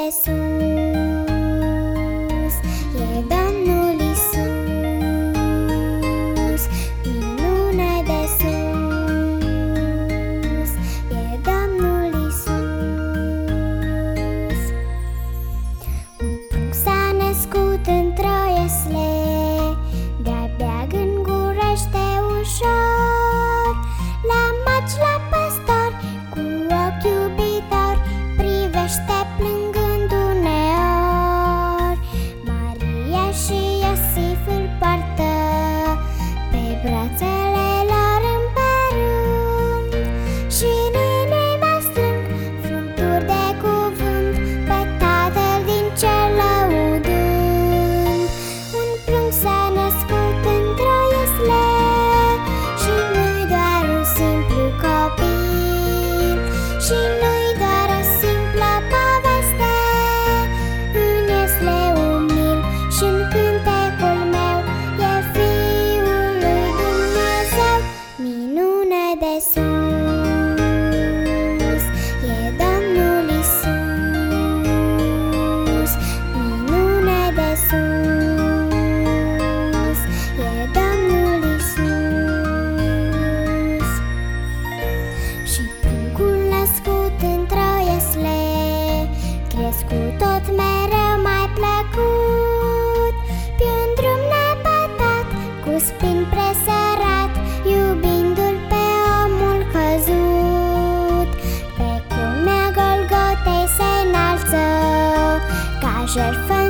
de sus, e Domnul Iisus. Minune de sus, e Domnul Iisus. Un prunc s-a născut într-o iesle, de-abia gângurește ușor. La maci, la păstor, cu ochi iubitor, privește plângând uneori. Maria și Iosif îl poartă pe brațele lor împerând, și în inima strâng frunturi de cuvânt, pe Tatăl din cer lăudând. Un prunc s-a născut într-o iesle, și nu-i doar un simplu copil, și nu-i doar o simplă poveste. În iesle umil și-n cântecul meu e Fiul lui Dumnezeu. Minune de sus, e Domnul Iisus. Minune de sus, e Domnul Iisus. Și pruncul născut într-o iesle, crescut tot mereu mai plăcut, pe un drum nepătat, cu spini presărat, iubindu-l pe omul căzut. Pe culmea Golgotei se înalță, ca jertfă